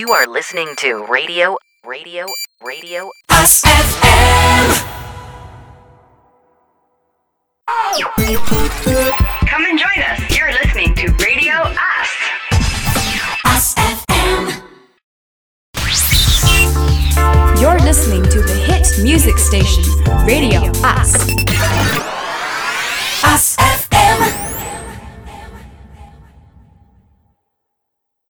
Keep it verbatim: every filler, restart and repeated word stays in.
You are listening to Radio, Radio, Radio, Us F M. Come and join us. You're listening to Radio Us. Us F M. You're listening to the hit music station, Radio Us. Us F M.